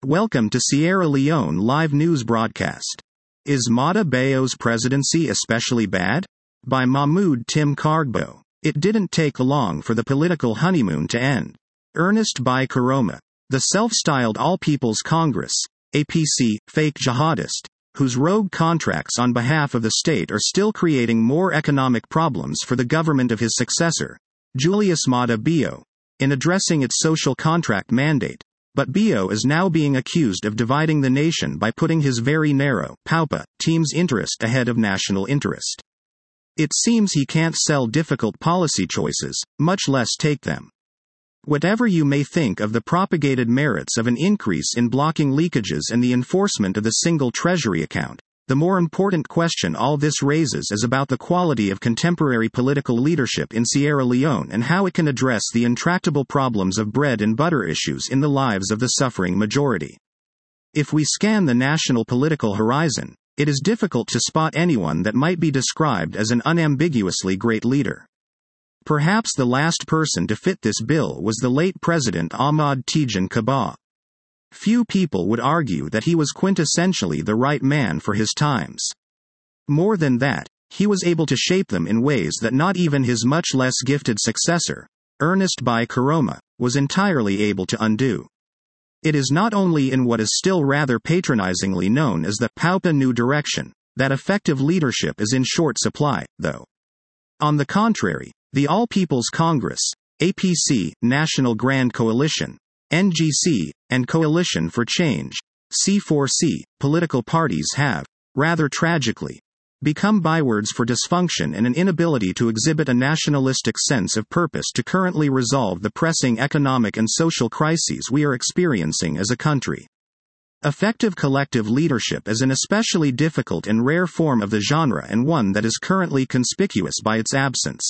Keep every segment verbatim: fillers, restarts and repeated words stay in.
Welcome to Sierra Leone live news broadcast. Is Mada Bayo's presidency especially bad? By Mahmoud Tim Kargbo. It didn't take long for the political honeymoon to end. Ernest Bai Koroma, the self-styled All People's Congress, A P C, fake jihadist, whose rogue contracts on behalf of the state are still creating more economic problems for the government of his successor, Julius Maada Bio, in addressing its social contract mandate. But Bio is now being accused of dividing the nation by putting his very narrow, PAUPA, team's interest ahead of national interest. It seems he can't sell difficult policy choices, much less take them. Whatever you may think of the propagated merits of an increase in blocking leakages and the enforcement of the single treasury account, the more important question all this raises is about the quality of contemporary political leadership in Sierra Leone and how it can address the intractable problems of bread and butter issues in the lives of the suffering majority. If we scan the national political horizon, it is difficult to spot anyone that might be described as an unambiguously great leader. Perhaps the last person to fit this bill was the late President Ahmad Tijan Kaba. Few people would argue that he was quintessentially the right man for his times. More than that, he was able to shape them in ways that not even his much less gifted successor, Ernest Bai Koroma, was entirely able to undo. It is not only in what is still rather patronizingly known as the PAUPA New Direction that effective leadership is in short supply, though. On the contrary, the All People's Congress, A P C, National Grand Coalition, N G C, and Coalition for Change, C four C, political parties have, rather tragically, become bywords for dysfunction and an inability to exhibit a nationalistic sense of purpose to currently resolve the pressing economic and social crises we are experiencing as a country. Effective collective leadership is an especially difficult and rare form of the genre and one that is currently conspicuous by its absence.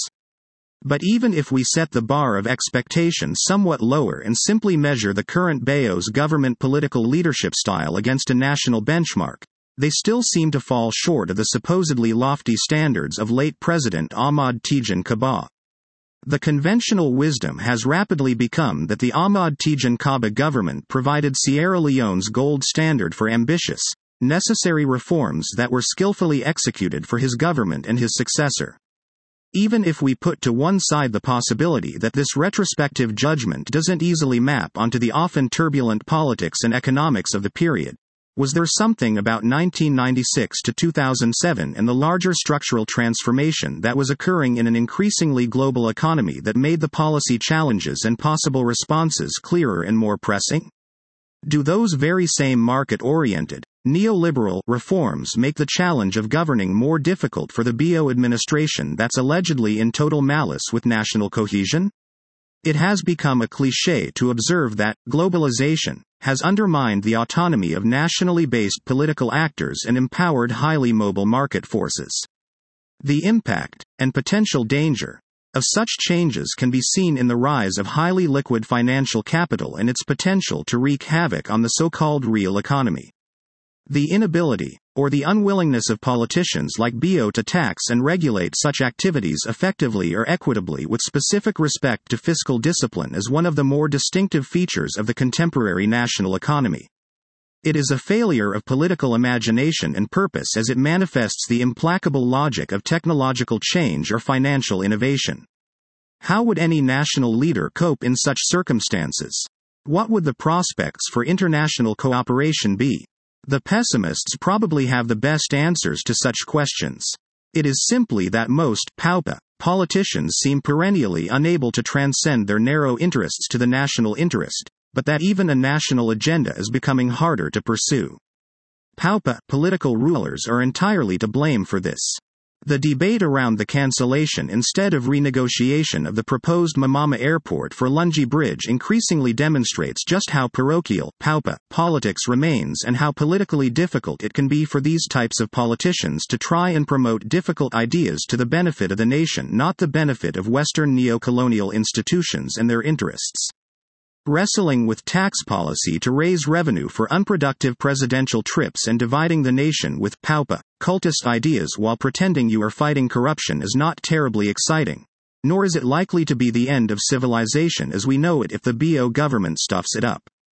But even if we set the bar of expectation somewhat lower and simply measure the current Bayo's government political leadership style against a national benchmark, they still seem to fall short of the supposedly lofty standards of late President Ahmad Tijan Kaba. The conventional wisdom has rapidly become that the Ahmad Tijan Kaba government provided Sierra Leone's gold standard for ambitious, necessary reforms that were skillfully executed for his government and his successor. Even if we put to one side the possibility that this retrospective judgment doesn't easily map onto the often turbulent politics and economics of the period, was there something about nineteen ninety-six to two thousand seven and the larger structural transformation that was occurring in an increasingly global economy that made the policy challenges and possible responses clearer and more pressing? Do those very same market-oriented, neoliberal reforms make the challenge of governing more difficult for the Bio administration that's allegedly in total malice with national cohesion? It has become a cliché to observe that globalization has undermined the autonomy of nationally based political actors and empowered highly mobile market forces. The impact, and potential danger, of such changes can be seen in the rise of highly liquid financial capital and its potential to wreak havoc on the so-called real economy. The inability, or the unwillingness of politicians like Bio to tax and regulate such activities effectively or equitably with specific respect to fiscal discipline is one of the more distinctive features of the contemporary national economy. It is a failure of political imagination and purpose as it manifests the implacable logic of technological change or financial innovation. How would any national leader cope in such circumstances? What would the prospects for international cooperation be? The pessimists probably have the best answers to such questions. It is simply that most PAUPA politicians seem perennially unable to transcend their narrow interests to the national interest, but that even a national agenda is becoming harder to pursue. PAUPA political rulers are entirely to blame for this. The debate around the cancellation instead of renegotiation of the proposed Mamama Airport for Lungi Bridge increasingly demonstrates just how parochial PAUPA politics remains and how politically difficult it can be for these types of politicians to try and promote difficult ideas to the benefit of the nation, not the benefit of Western neo-colonial institutions and their interests. Wrestling with tax policy to raise revenue for unproductive presidential trips and dividing the nation with PAUPA cultist ideas while pretending you are fighting corruption is not terribly exciting, nor is it likely to be the end of civilization as we know it if the Bio government stuffs it up.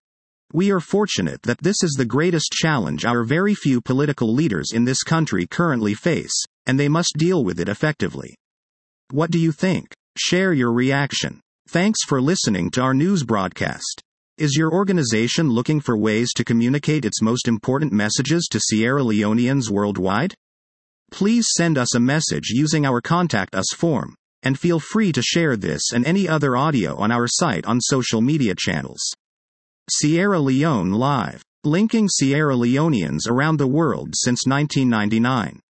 We are fortunate that this is the greatest challenge our very few political leaders in this country currently face, and they must deal with it effectively. What do you think? Share your reaction. Thanks for listening to our news broadcast. Is your organization looking for ways to communicate its most important messages to Sierra Leoneans worldwide? Please send us a message using our Contact Us form, and feel free to share this and any other audio on our site on social media channels. Sierra Leone Live. Linking Sierra Leoneans around the world since nineteen ninety-nine.